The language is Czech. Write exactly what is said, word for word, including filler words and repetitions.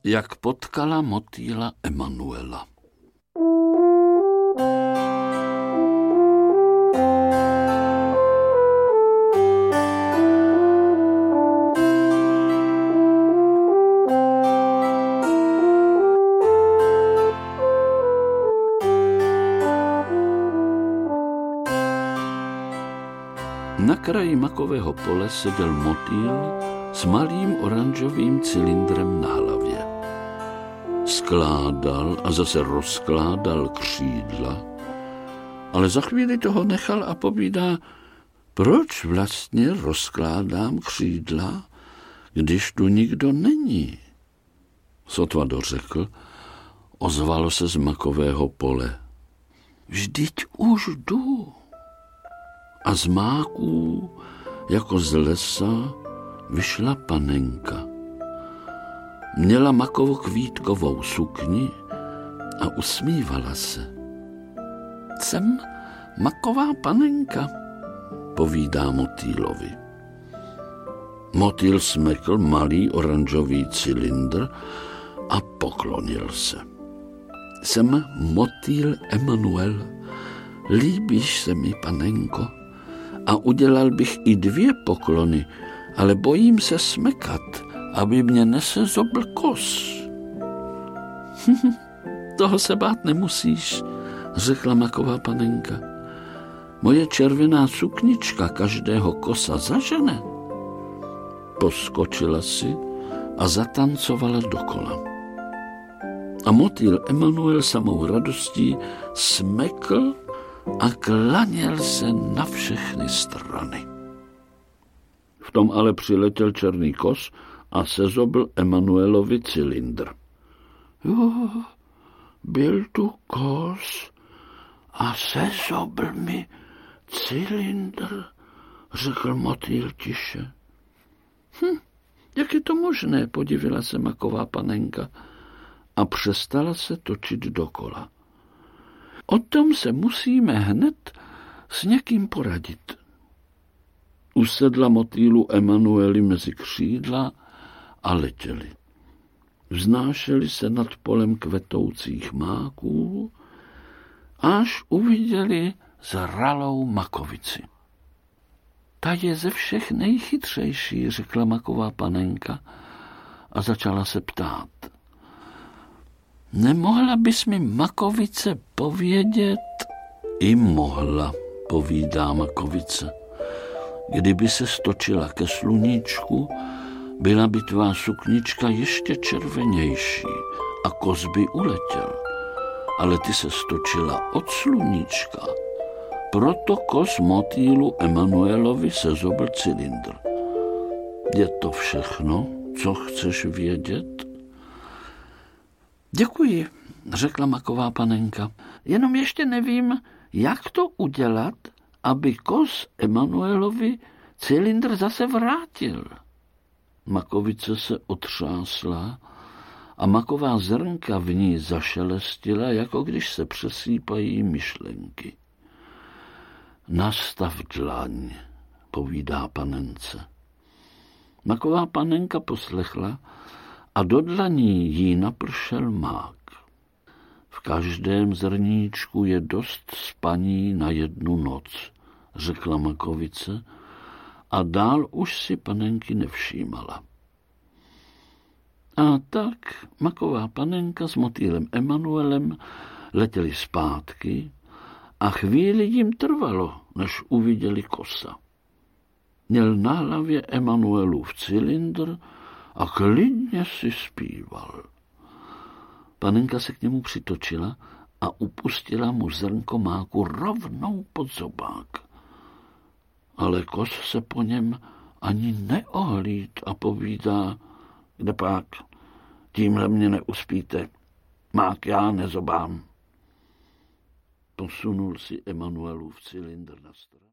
Jak potkala motýla Emanuela. Na kraji makového pole seděl motýl s malým oranžovým cylindrem na hlavě. Skládal a zase rozkládal křídla, ale za chvíli toho nechal a povídá, proč vlastně rozkládám křídla, když tu nikdo není. Sotva dořekl, ozvalo se z makového pole. Vždyť už jdu. A z máků, jako z lesa, vyšla panenka. Měla makovo-kvítkovou sukni a usmívala se. Jsem maková panenka, povídá motýlovi. Motýl smekl malý oranžový cylindr a poklonil se. Jsem motýl Emanuel, líbíš se mi, panenko, a udělal bych i dvě poklony, ale bojím se smekat, aby mě nesezobl kos. Toho se bát nemusíš, řekla maková panenka. Moje červená suknička každého kosa zažene. Poskočila si a zatancovala dokola. A motýl Emanuel samou radostí smekl a klaněl se na všechny strany. V tom ale přiletěl černý kos a sezobl Emanuelovi cylindr. Jo, byl tu kos a sezobl mi cylindr, řekl motýl tiše. Hm, jak je to možné, podivila se maková panenka a přestala se točit dokola. O tom se musíme hned s někým poradit. Usedla motýlu Emanueli mezi křídla a letěli. Vznášeli se nad polem kvetoucích máků, až uviděli zralou makovici. Ta je ze všech nejchytřejší, řekla maková panenka a začala se ptát. Nemohla bys mi, makovice, povědět? I mohla, povídá makovice. Kdyby se stočila ke sluníčku, byla by tvá suknička ještě červenější a kos by uletěl. Ale ty se stočila od sluníčka. Proto kos motýlu Emanuelovi sezobl cylindr. Je to všechno, co chceš vědět? Děkuji, řekla maková panenka. Jenom ještě nevím, jak to udělat, aby kos Emanuelovi cylindr zase vrátil. Makovice se otřásla a maková zrnka v ní zašelestila, jako když se přesýpají myšlenky. Nastav dlaň, povídá panence. Maková panenka poslechla a do dlaní jí napršel mák. V každém zrníčku je dost spaní na jednu noc, řekla makovice a dál už si panenky nevšímala. A tak maková panenka s motýlem Emanuelem letěli zpátky a chvíli jim trvalo, než uviděli kosa. Měl na hlavě Emanuelův cylindr a klidně si zpíval. Panenka se k němu přitočila a upustila mu zrnko máku rovnou pod zobák. Ale kos se po něm ani neohlíd a povídá, kde pak, tímhle mě neuspíte, mák já nezobám. Posunul si Emanuelův cylindr na stranu.